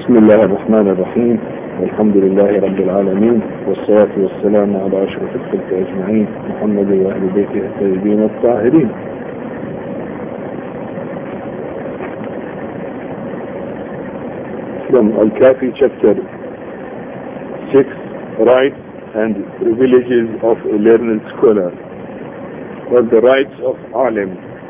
بسم الله الرحمن الرحيم والحمد لله رب العالمين والصلاة والسلام على أشرف الخلق أجمعين محمد وأهل بيته الطيبين الطاهرين. From Al-Kafi chapter 6, Rights and Privileges of a Learned Scholar, or the Rights of Alim.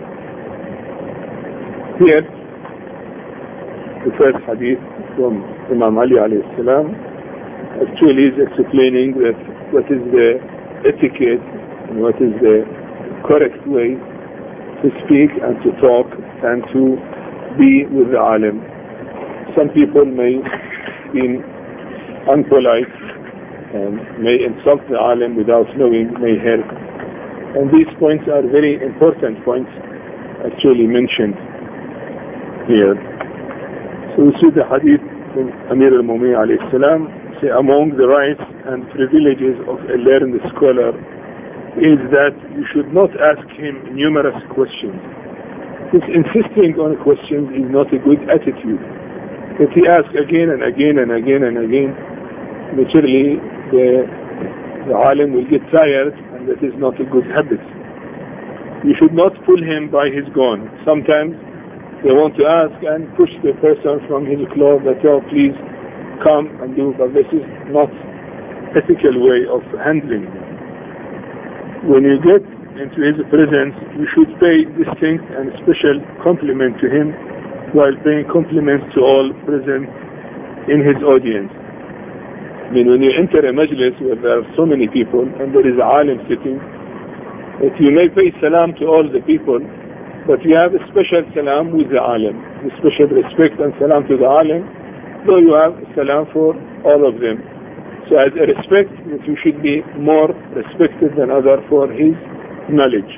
Here, the first hadith from Imam Ali alayhi salam actually is explaining that what is the etiquette and what is the correct way to speak and to talk and to be with the alim. Some people may be unpolite and may insult the alim without knowing, may hurt. And these points are very important points actually mentioned here. So we see the hadith from Amir al-Mu'minin alayhi salam, say among the rights and privileges of a learned scholar is that you should not ask him numerous questions. This insisting on questions is not a good attitude. If he asks again and again and again and again, naturally the alim will get tired, and that is not a good habit. You should not pull him by his gun. Sometimes they want to ask and push the person from his clothes that, oh, please come and do, but this is not ethical way of handling. When you get into his presence, you should pay distinct and special compliment to him while paying compliments to all present in his audience. I mean, when you enter a majlis where there are so many people and there is a alim sitting, that you may pay salam to all the people, but you have a special salam with the alim, with special respect and salam to the alim, though you have salam for all of them. So as a respect, that you should be more respected than other for his knowledge.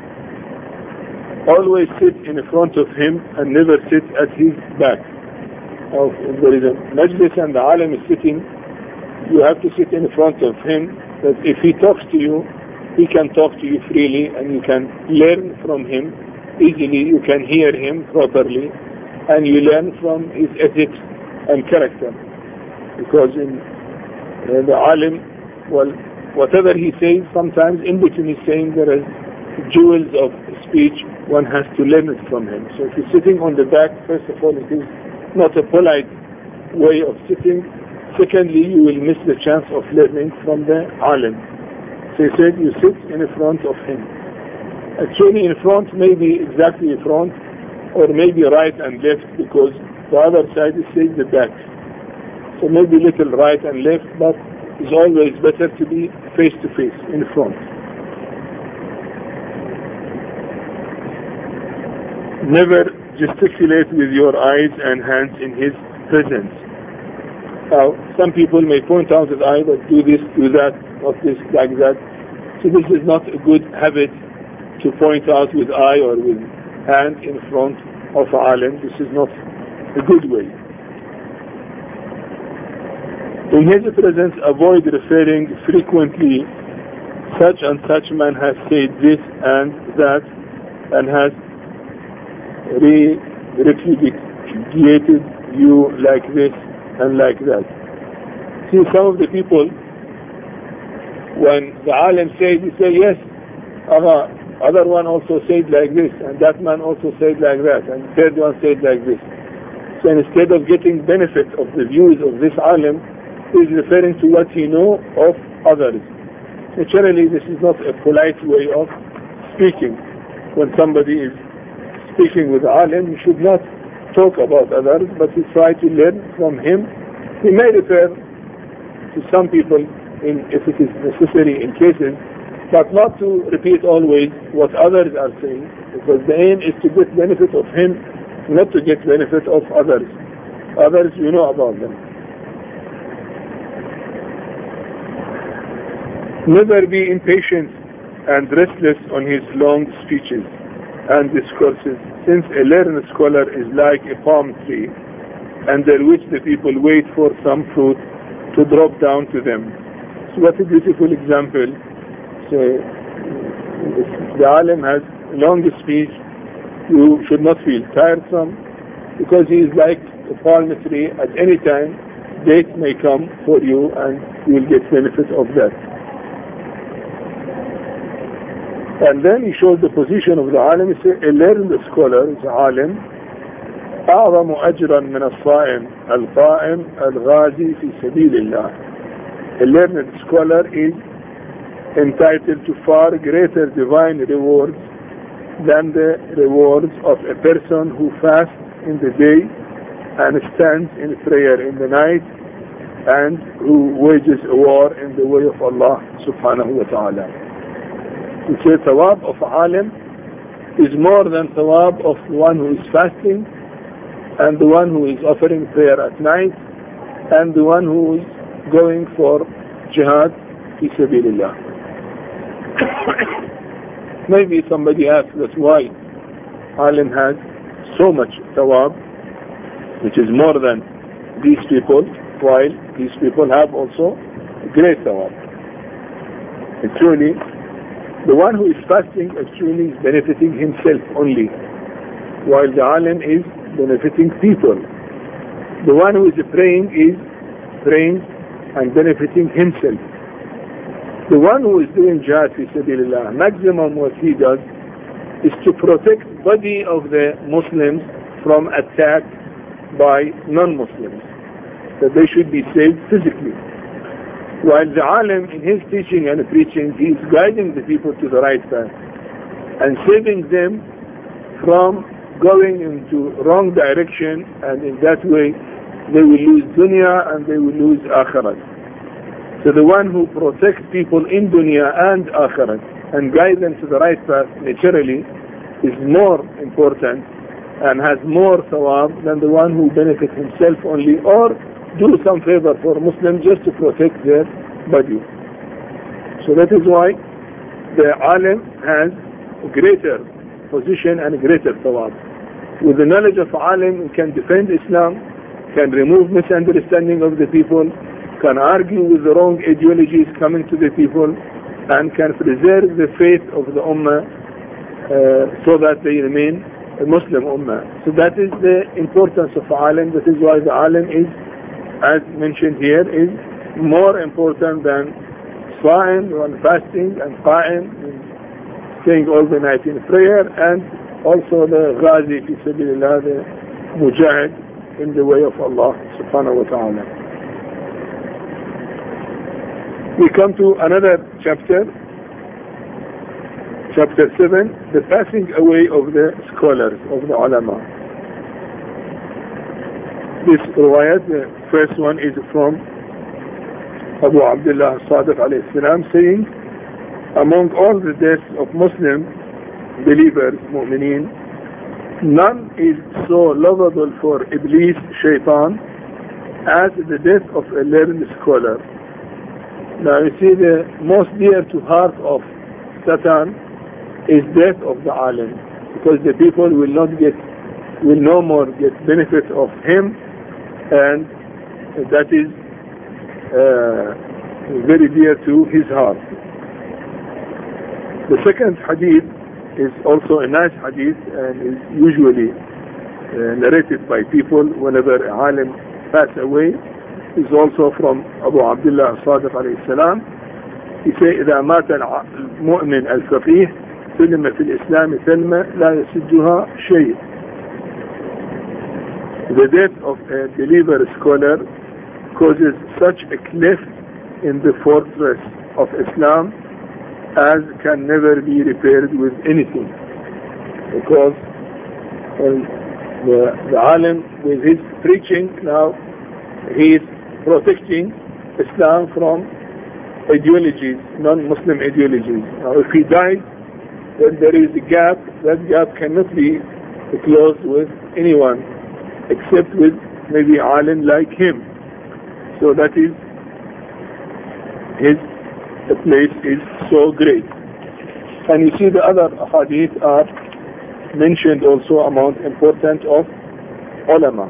Always sit in front of him and never sit at his back. If there is a majlis and the alim is sitting, you have to sit in front of him, that if he talks to you, he can talk to you freely and you can learn from him easily, you can hear him properly, and you learn from his ethics and character. Because in the alim, well, whatever he says, sometimes in between his saying there is jewels of speech, one has to learn it from him. So if you're sitting on the back, first of all, it is not a polite way of sitting. Secondly, you will miss the chance of learning from the alim. So he said, you sit in front of him. Actually, in front, maybe exactly in front, or maybe right and left, because the other side is saying the back. So maybe little right and left, but it's always better to be face to face, in front. Never gesticulate with your eyes and hands in his presence. Now, some people may point out that I will do this, do that, not this, like that. So this is not a good habit to point out with eye or with hand in front of alim. This is not a good way. In his presence, avoid referring frequently, such and such man has said this and that, and has repudiated you like this and like that. See, some of the people, when the alim says, he say, yes, other one also said like this, and that man also said like that, and the third one said like this. So instead of getting benefit of the views of this alim, he is referring to what he knows of others. Naturally, this is not a polite way of speaking. When somebody is speaking with the alim, you should not talk about others, but you try to learn from him. He may refer to some people if it is necessary in cases, but not to repeat always what others are saying, because the aim is to get benefit of him, not to get benefit of others. Others, you know about them. Never be impatient and restless on his long speeches and discourses, since a learned scholar is like a palm tree, under which the people wait for some fruit to drop down to them. So what a beautiful example. So the alim has a long speech, you should not feel tiresome, because he is like a palm tree at any time, dates may come for you and you will get benefit of that. And then he shows the position of the alim. He says, a learned scholar is alim, أعظم أجرا من الصائم القائم الغازي في سبيل الله. A learned scholar is entitled to far greater divine rewards than the rewards of a person who fasts in the day and stands in prayer in the night and who wages a war in the way of Allah subhanahu wa ta'ala. We say thawab of alim is more than thawab of the one who is fasting and the one who is offering prayer at night and the one who is going for jihad fi sabilillah. Maybe somebody asks us why alim has so much thawab, which is more than these people, while these people have also great thawab. Actually, the one who is fasting actually is benefiting himself only, while the alim is benefiting people. The one who is praying is praying and benefiting himself. The one who is doing jihad fi sabilillah, maximum what he does is to protect body of the Muslims from attack by non-Muslims, that they should be saved physically. While the alim in his teaching and preaching, he is guiding the people to the right path and saving them from going into wrong direction, and in that way they will lose dunya and they will lose akhirat. So the one who protects people in dunya and akhirat and guides them to the right path naturally is more important and has more thawab than the one who benefits himself only or do some favor for Muslims just to protect their body. So that is why the alim has a greater position and a greater thawab. With the knowledge of alim, he can defend Islam, can remove misunderstanding of the people, can argue with the wrong ideologies coming to the people, and can preserve the faith of the ummah so that they remain a Muslim ummah. So that is the importance of alim. That is why the alim is, as mentioned here, is more important than sa'im, and fasting, and qa'im, and staying all the night in prayer, and also the ghazi fi sabilillah, the mujahid in the way of Allah subhanahu wa ta'ala. We come to another chapter, chapter 7, the passing away of the scholars, of the ulama. This riwayat, the first one is from Abu Abdullah Sadiq alayhi salam, saying, among all the deaths of Muslim believers, mu'mineen, none is so lovable for Iblis, shaitan, as the death of a learned scholar. Now you see, the most dear to heart of Satan is death of the alim, because the people will no more get benefit of him, and that is very dear to his heart. The second hadith is also a nice hadith and is usually narrated by people whenever a alim passes away. Is also from Abu Abdullah Sadiq alayhi salam. He says, إذا مات المؤمن الفقيه سلم في الإسلام سلمة لا يسجها شيء. The death of a believer scholar causes such a cleft in the fortress of Islam as can never be repaired with anything, because the alim with his preaching now, he is protecting Islam from ideologies, non-Muslim ideologies. Now if he dies, then there is a gap. That gap cannot be closed with anyone except with maybe alim like him. So that is, his place is so great. And you see the other hadith are mentioned also among important of ulama.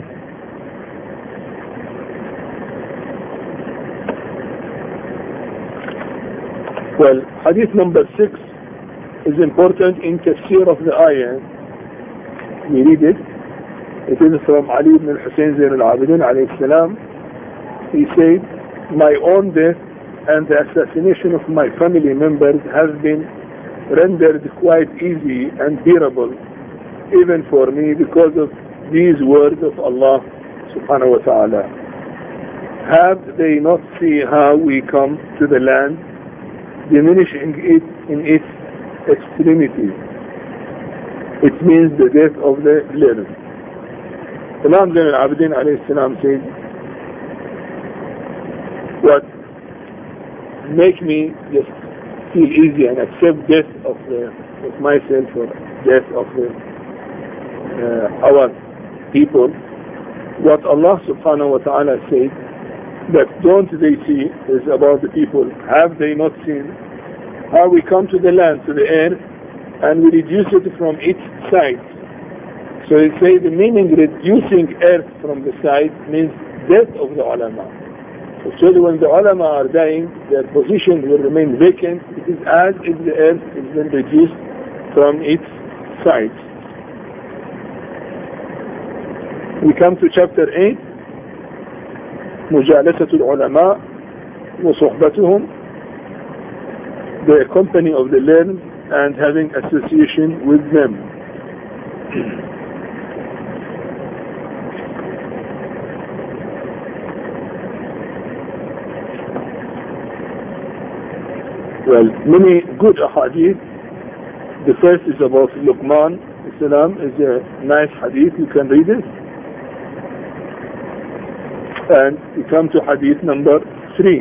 Well, hadith number 6 is important in tafsir of the ayah. We read it. It is from Ali ibn al-Hussein Zain al-Abidin alayhi salam. He said, my own death and the assassination of my family members has been rendered quite easy and bearable even for me because of these words of Allah subhanahu wa ta'ala. Have they not seen how we come to the land, diminishing it in its extremity? It means the death of the learned. Imam Zain al-Abidin alayhi salam said, what make me just feel easy and accept death of myself or death of our people, what Allah subhanahu wa ta'ala said, that don't they see, is about the people, have they not seen how we come to the land, to the earth, and we reduce it from its side. So they say the meaning reducing earth from the side means death of the ulama. Actually when the ulama are dying, their position will remain vacant. It is as if the earth is then reduced from its sides. We come to chapter 8, مجالسة العلماء وصحبتهم, the company of the learned and having association with them. Well, many good ahadith. The first is about Luqman Islam, is a nice hadith, you can read it. And we come to hadith number 3.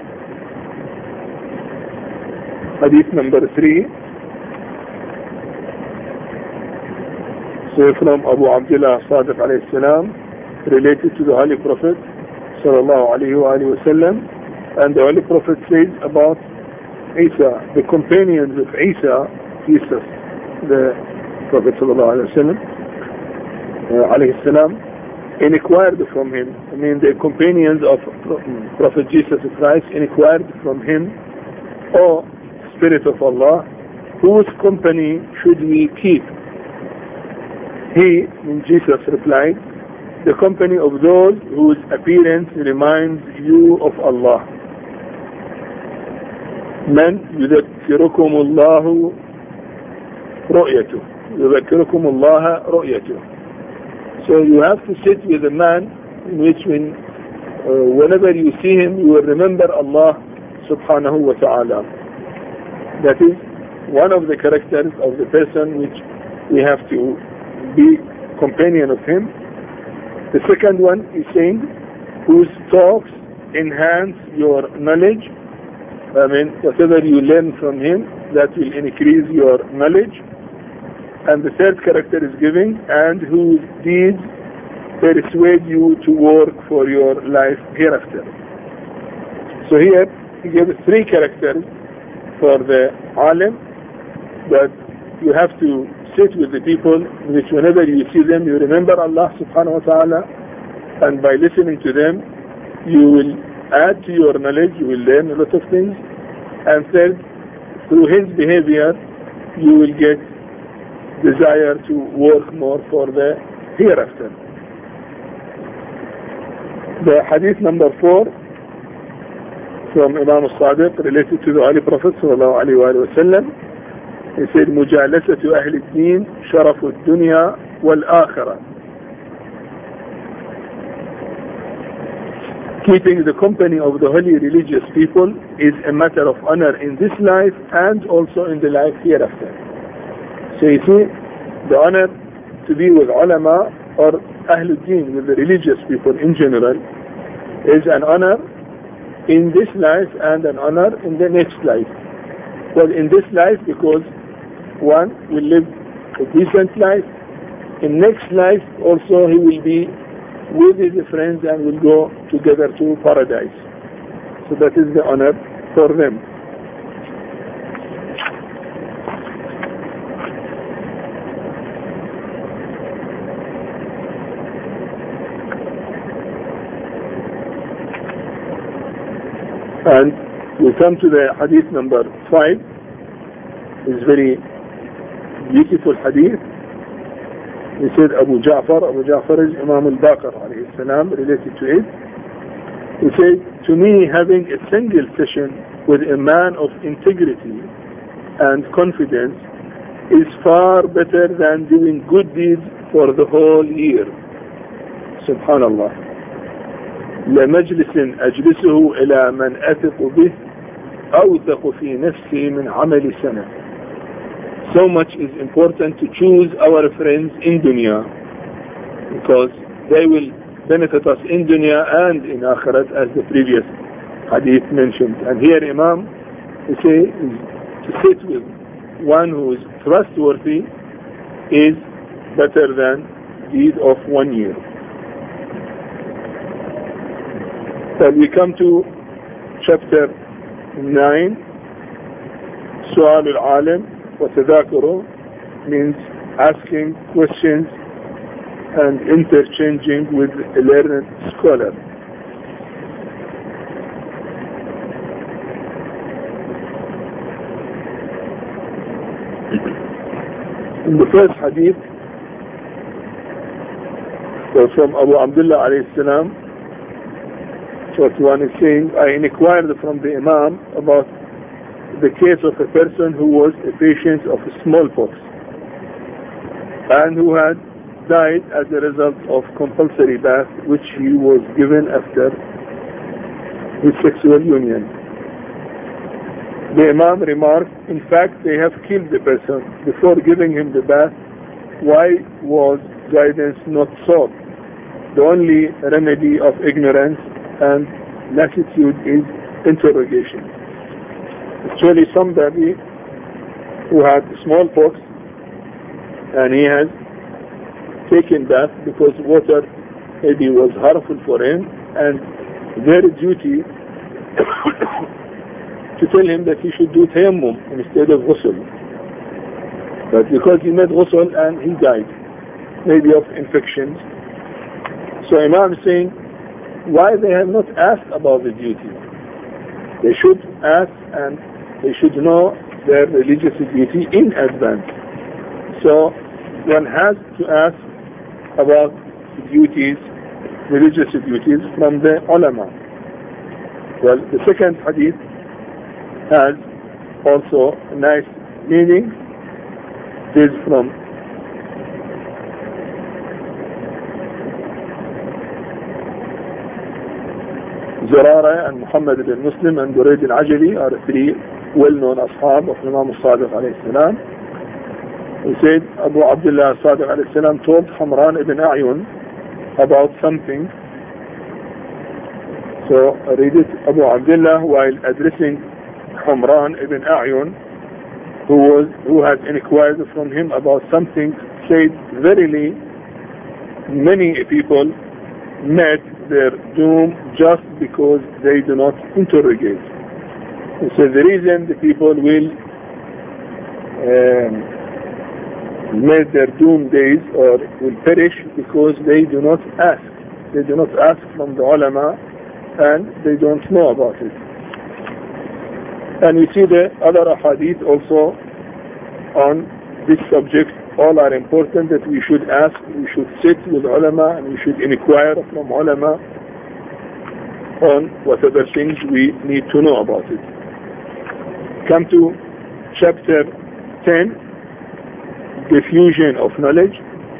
Hadith number 3. So from Abu Abdullah Sadiq alayhi salam, related to the Holy Prophet sallallahu alayhi wa sallam, and the Holy Prophet says about Isa, the companions of Isa, Jesus, the Prophet sallallahu alayhi wa sallam, alayhi salam, inquired from him. I mean, the companions of Prophet Jesus Christ inquired from him, O Spirit of Allah, whose company should we keep? He, Jesus, replied, the company of those whose appearance reminds you of Allah. من يذكركم الله رؤيته يذكركم الله رؤيته. So you have to sit with a man in which whenever you see him you will remember Allah subhanahu wa ta'ala. That is one of the characters of the person which we have to be companion of him. The second one is saying whose talks enhance your knowledge. I mean, whatever you learn from him, that will increase your knowledge. And the third character is giving, and whose deeds persuade you to work for your life hereafter. So here, he gives 3 characters for the alim, that you have to sit with the people, which whenever you see them, you remember Allah subhanahu wa ta'ala, and by listening to them, you will add to your knowledge, you will learn a lot of things. And third, through his behavior, you will get desire to work more for the hereafter. The hadith number 4 from Imam al-Sadiq related to the Holy Prophet sallallahu alayhi wa sallam. He said, مجالسة أهل الدين شرف الدنيا والآخرة. Keeping the company of the holy religious people is a matter of honor in this life and also in the life hereafter. So you see, the honor to be with ulama or Ahlul Deen, with the religious people in general, is an honor in this life and an honor in the next life. Well, in this life because one will live a decent life. In next life also he will be with his friends and will go together to paradise. So that is the honor for them. And we come to the hadith number 5. It's very beautiful hadith. He said Abu Ja'far is Imam al-Baqir alayhi salam, related to it. He said, to me, having a single session with a man of integrity and confidence is far better than doing good deeds for the whole year. Subhanallah. لمجلس أجلسه إلى من أثق به أوثق في نفسي من عمل سنة. So much is important to choose our friends in dunya, because they will benefit us in dunya and in akhirat, as the previous hadith mentioned. And here Imam, he says, to sit with one who is trustworthy is better than deed of 1 year. Then we come to chapter 9, Su'al al-Alim wa Tadhakuru, means asking questions and interchanging with a learned scholar. In the first hadith, from Abu Abdullah alayhi salam, what one is saying, I inquired from the Imam about the case of a person who was a patient of smallpox and who had died as a result of compulsory bath which he was given after his sexual union. The Imam remarked, in fact, they have killed the person before giving him the bath. Why was guidance not sought? The only remedy of ignorance and lassitude is interrogation. Actually, somebody who had smallpox and he has taken bath because water maybe was harmful for him, and their duty to tell him that he should do tayammum instead of ghusl. But because he made ghusl and he died, maybe of infections. So Imam is saying, why they have not asked about the duty? They should ask, and they should know their religious duty in advance. So one has to ask about duties, religious duties, from the ulama. Well, the second hadith has also a nice meaning. It is from Zurara and Muhammad ibn Muslim and Burayd al-Ajali are three well-known ashab of Imam al-Sadiq alayhi salam. He said Abu Abdullah al-Sadiq alayhi salam told Humran ibn A'yun about something. So I read it. Abu Abdullah, while addressing Humran ibn A'yun, who had inquired from him about something, said, verily many people met their doom just because they do not interrogate. So the reason the people will make their doom days or will perish because they do not ask. They do not ask from the ulama and they don't know about it. And we see the other hadith also on this subject. All are important, that we should ask, we should sit with ulama, and we should inquire from ulama on whatever things we need to know about it. Come to chapter 10, diffusion of knowledge.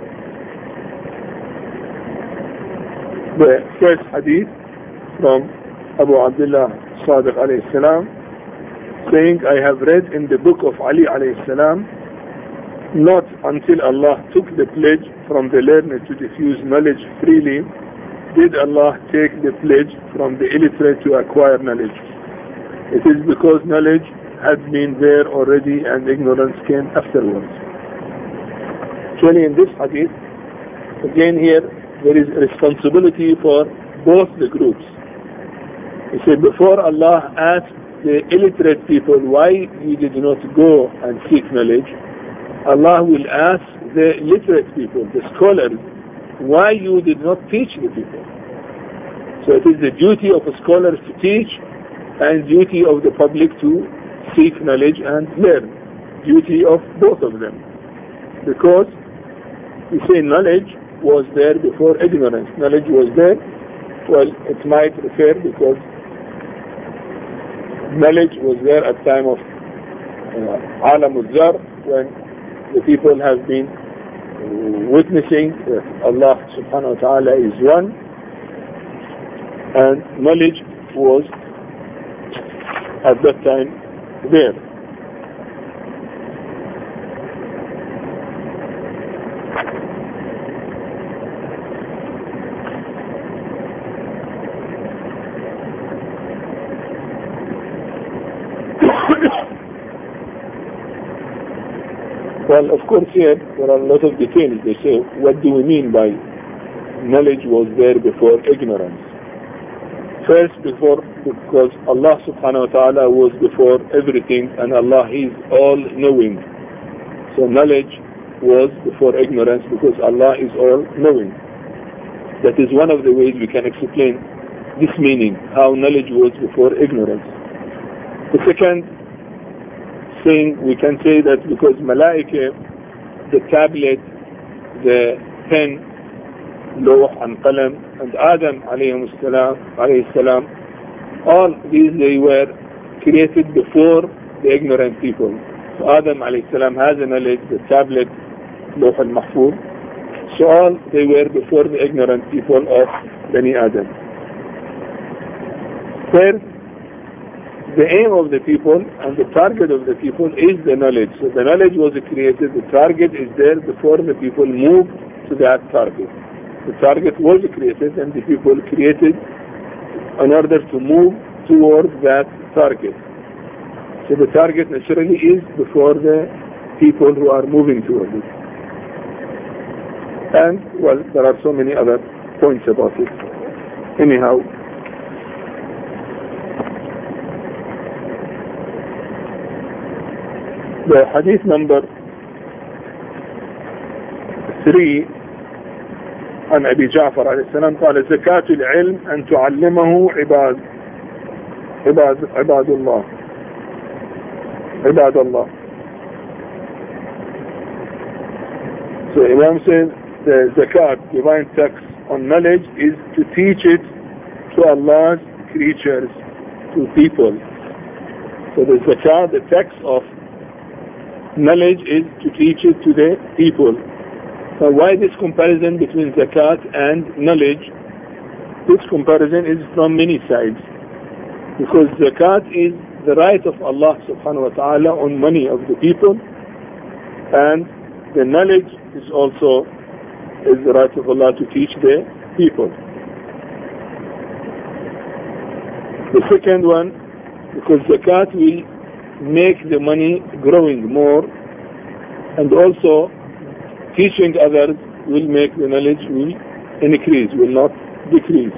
The first hadith from Abu Abdullah Sadiq alayhi salam, saying, I have read in the book of Ali alayhi salam, not until Allah took the pledge from the learned to diffuse knowledge freely did Allah take the pledge from the illiterate to acquire knowledge. It is because knowledge had been there already and ignorance came afterwards. Actually, in this hadith, again here, there is a responsibility for both the groups. He said, before Allah asked the illiterate people why you did not go and seek knowledge, Allah will ask the literate people, the scholars, why you did not teach the people. So it is the duty of scholars to teach and duty of the public to seek knowledge and learn. Duty of both of them. Because we say knowledge was there before ignorance. Knowledge was there. Well, it might refer because knowledge was there at time of Alam al-Zar, when the people have been witnessing that Allah subhanahu wa ta'ala is one, and knowledge was at that time there. Well, of course, here there are a lot of details. They say, what do we mean by knowledge was there before ignorance? First, because Allah subhanahu wa ta'ala was before everything, and Allah is all-knowing. So knowledge was before ignorance because Allah is all-knowing. That is one of the ways we can explain this meaning, how knowledge was before ignorance. The second thing, we can say that because Malaika, the tablet, the pen, Lawh and Qalam, and Adam alayhi salam, all these they were created before the ignorant people. So Adam alayhi salam has a knowledge, the tablet, Lawh al-Mahfuz. So all they were before the ignorant people of Bani Adam. Third, the aim of the people and the target of the people is the knowledge. So the knowledge was created, the target is there before the people move to that target. The target was created and the people created in order to move towards that target. So the target naturally is before the people who are moving towards it. And, well, there are so many other points about it. Anyhow, the hadith number 3 عن أبي جعفر عليه السلام قال زكاة العلم أن تعلمه عباد الله. So Imam says the zakat, divine tax on knowledge, is to teach it to Allah's creatures, to people. So the zakat, the tax of knowledge, is to teach it to the people. Now why this comparison between zakat and knowledge? This comparison is from many sides. Because zakat is the right of Allah subhanahu wa ta'ala on money of the people, and the knowledge is also the right of Allah to teach the people. The second one, because zakat will make the money growing more, and also teaching others will make the knowledge will increase, will not decrease.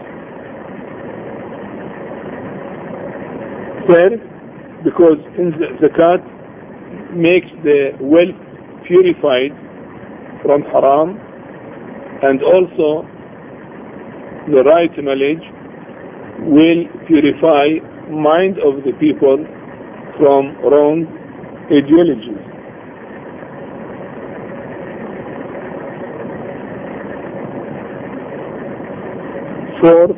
Third, because in zakat makes the wealth purified from haram, and also the right knowledge will purify mind of the people from wrong ideologies. Fourth,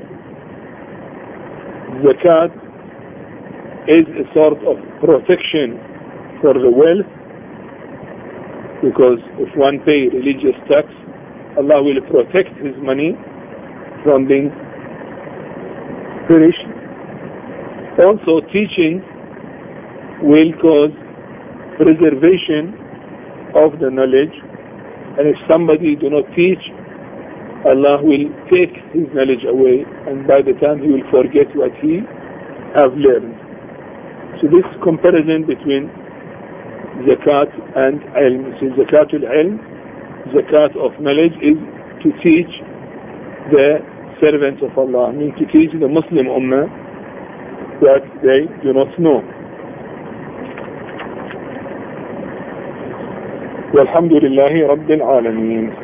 zakat is a sort of protection for the wealth, because if one pays religious tax, Allah will protect his money from being perished. Also, teaching will cause preservation of the knowledge, and if somebody do not teach, Allah will take his knowledge away, and by the time he will forget what he have learned. So this comparison between zakat and ilm. So zakatul ilm, zakat of knowledge, is to teach the servants of Allah, I mean to teach the Muslim ummah that they do not know. والحمد لله رب العالمين.